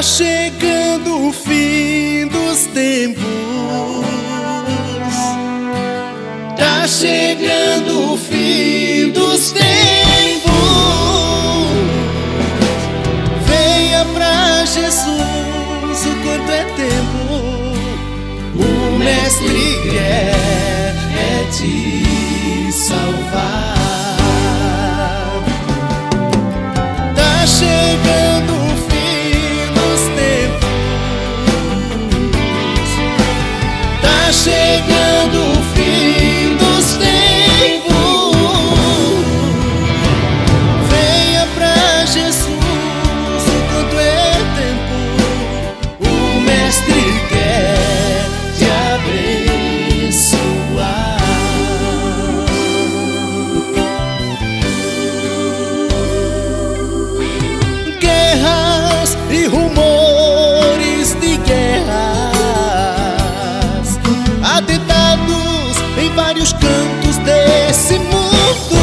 chegando o fim dos tempos. Tá chegando o fim dos tempos. Venha pra Jesus, o quanto é tempo. O Mestre quer te salvar. Tá chegando o fim dos tempos. Tá chegando o fim dos tempos. Venha pra Jesus, o quanto é tempo. O Mestre quer te abençoar. Guerras e rumores de guerras, atentados em vários cantos desse mundo.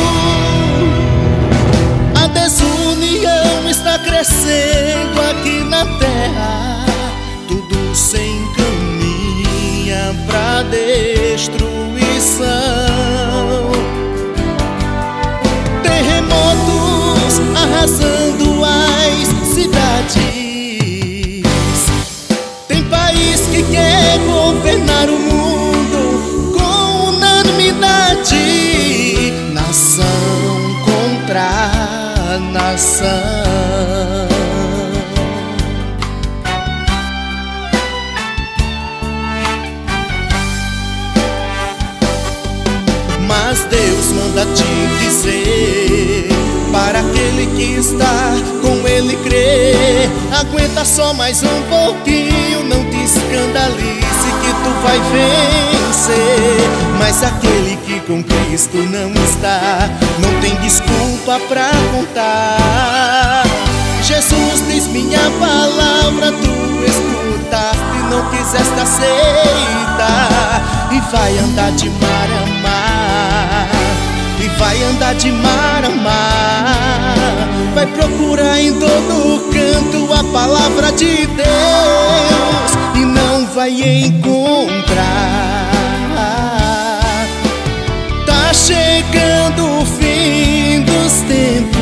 A desunião está crescendo aqui na terra. Tudo se encaminha pra destruição. Terremotos arrasando as cidades. Tem país que quer governar o mundo com unanimidade. Nação contra nação. Mas Deus manda te dizer, para aquele que está com Ele crer, aguenta só mais um pouquinho, não te escandalize que tu vai vencer. Mas aquele que com Cristo não está, não tem desculpa pra contar. Jesus diz: minha palavra tu escutaste, não quiseste aceitar, e vai andar de mar a mar, e vai andar de mar a mar. Vai procurar em todo canto a palavra de Deus e não vai encontrar. Tá chegando o fim dos tempos.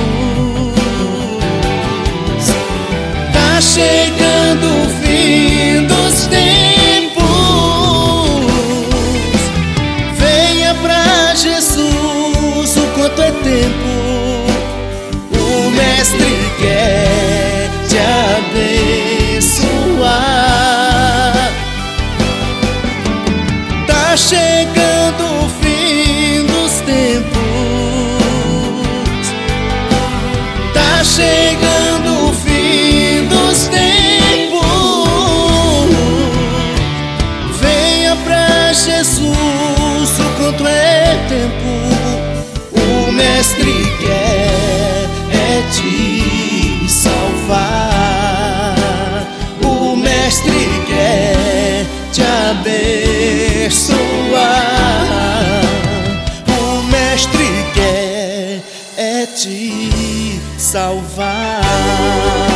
Tá chegando o fim dos tempos. Venha pra Jesus, o quanto é tempo. O Mestre quer te abençoar. Tá chegando o fim dos tempos. Tá chegando o fim dos tempos. Venha pra Jesus, o quanto é tempo. O Mestre quer te salvar. O Mestre quer te abençoar. O Mestre quer te salvar.